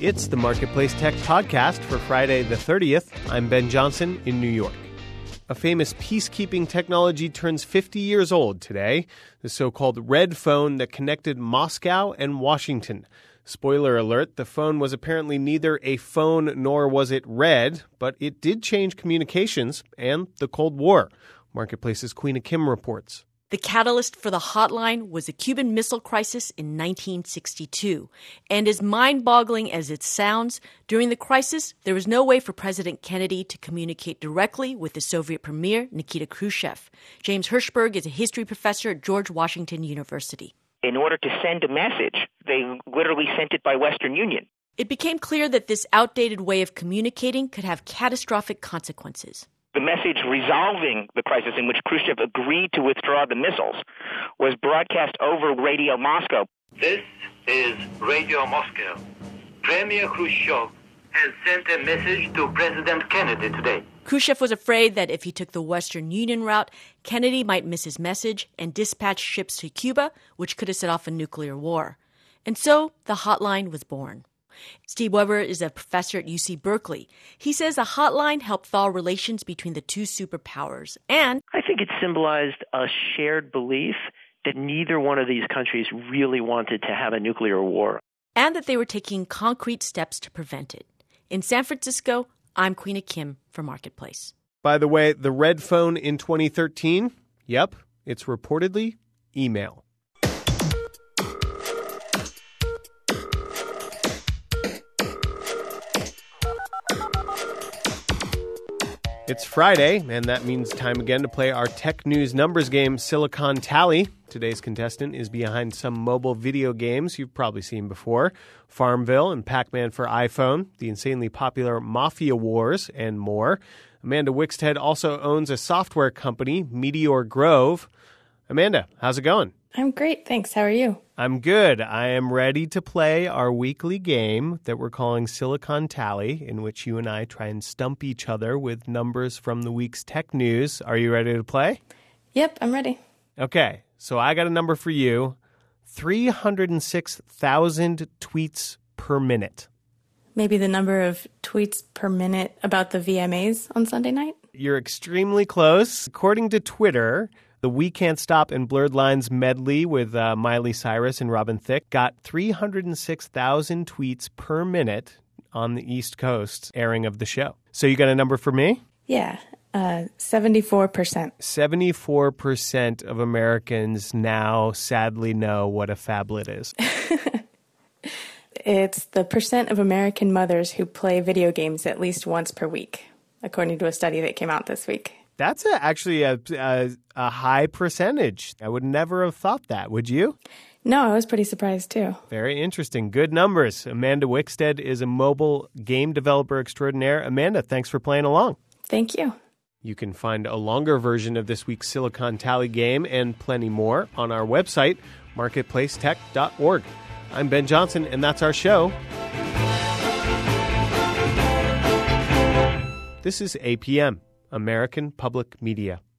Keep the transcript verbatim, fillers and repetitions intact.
It's the Marketplace Tech Podcast for Friday the thirtieth. I'm Ben Johnson in New York. A famous peacekeeping technology turns fifty years old today, the so-called Red Phone that connected Moscow and Washington. Spoiler alert, the phone was apparently neither a phone nor was it red, but it did change communications and the Cold War. Marketplace's Queena Kim reports. The catalyst for the hotline was the Cuban Missile Crisis in nineteen sixty-two. And as mind-boggling as it sounds, during the crisis, there was no way for President Kennedy to communicate directly with the Soviet Premier, Nikita Khrushchev. James Hirschberg is a history professor at George Washington University. In order to send a message, they literally sent it by Western Union. It became clear that this outdated way of communicating could have catastrophic consequences. The message resolving the crisis in which Khrushchev agreed to withdraw the missiles was broadcast over Radio Moscow. This is Radio Moscow. Premier Khrushchev has sent a message to President Kennedy today. Khrushchev was afraid that if he took the Western Union route, Kennedy might miss his message and dispatch ships to Cuba, which could have set off a nuclear war. And so the hotline was born. Steve Weber is a professor at U C Berkeley. He says a hotline helped thaw relations between the two superpowers. And I think it symbolized a shared belief that neither one of these countries really wanted to have a nuclear war. And that they were taking concrete steps to prevent it. In San Francisco, I'm Queena Kim for Marketplace. By the way, the Red Phone in twenty thirteen, yep, it's reportedly email. It's Friday, and that means time again to play our tech news numbers game, Silicon Tally. Today's contestant is behind some mobile video games you've probably seen before. Farmville and Pac-Man for iPhone, the insanely popular Mafia Wars, and more. Amanda Wickstead also owns a software company, Meteor Grove. Amanda, how's it going? I'm great, thanks. How are you? I'm good. I am ready to play our weekly game that we're calling Silicon Tally, in which you and I try and stump each other with numbers from the week's tech news. Are you ready to play? Yep, I'm ready. Okay, so I got a number for you. three hundred six thousand tweets per minute. Maybe the number of tweets per minute about the V M As on Sunday night? You're extremely close. According to Twitter, the We Can't Stop and Blurred Lines medley with uh, Miley Cyrus and Robin Thicke got three hundred six thousand tweets per minute on the East Coast airing of the show. So you got a number for me? Yeah, uh, seventy-four percent. seventy-four percent of Americans now sadly know what a phablet is. It's the percent of American mothers who play video games at least once per week, according to a study that came out this week. That's a, actually a, a, a high percentage. I would never have thought that. Would you? No, I was pretty surprised too. Very interesting. Good numbers. Amanda Wickstead is a mobile game developer extraordinaire. Amanda, thanks for playing along. Thank you. You can find a longer version of this week's Silicon Tally game and plenty more on our website, marketplace tech dot org. I'm Ben Johnson, and that's our show. This is A P M, American Public Media.